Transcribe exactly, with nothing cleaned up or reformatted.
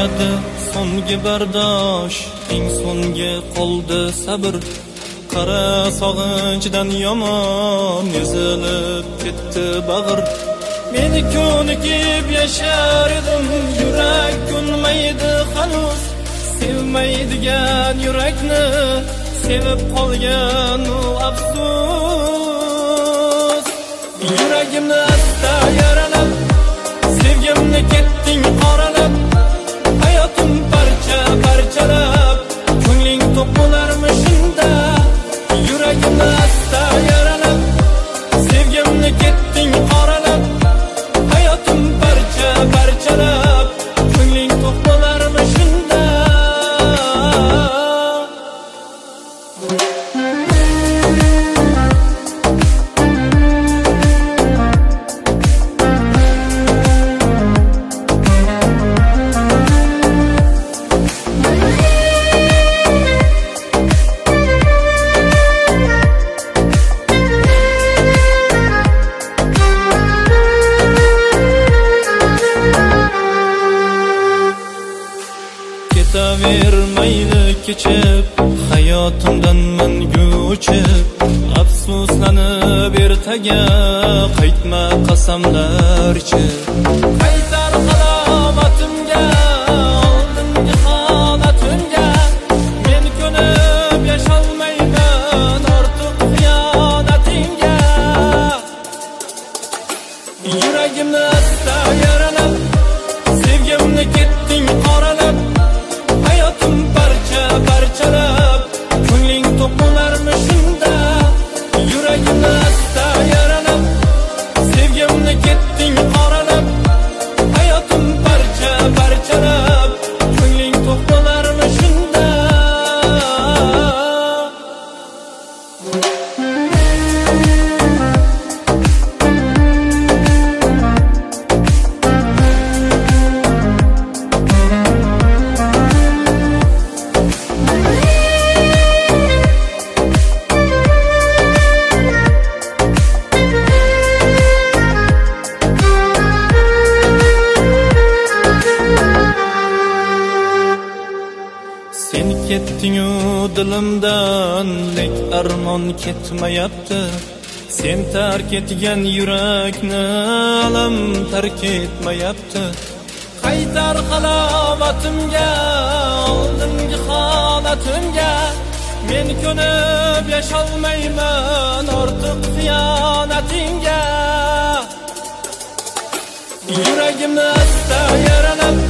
tugadi so'nggi bardosh, eng so'nggi qoldi sabr. Qara sog'inchdan yomon ezilib ketdi bag'ir. Meni ko'nikib yashar edim, yurak ko'nmaydi hanuz. Sevmaydigan yurakni sevib qolgan u afsus. Yuragimni asta yaralab, sevgimni ketding qoralab, hayotim parcha parchalab, ko'ngling to'q bo'larmi shunda? Yuragimni asta yaralab, sevgimni ketding qoralab, hayotim parcha parchalab, ko'ngling to'q bo'larmi shunda? Ketavermaydi kechib, hayotimdan mangu o'chib, afsuslanib ertaga qaytma qasamlar ichib. Qaytar halovatimga, oldingi holatimga, men ko'nib yasholmayman ortiq xiyonatingga. Yuragimni asta yaralab, sevgimni ketding qoralab, hayotim parcha parchalab, ko'ngling to'q bo'larmi shunda? Yuragimni asta yaralab, sevgimni ketding qoralab, hayotim parcha parchalab, ko'ngling to'q bo'larmi shunda? Sen ketding-u dilimdan, lek armon ketmayapti. Sen tark etgan yurakni alam tark etmayapti. Qaytar halovatimga, oldingi holatimga, men ko'nib yasholmayman ortiq xiyonatingga. Yuragimni asta yaralab,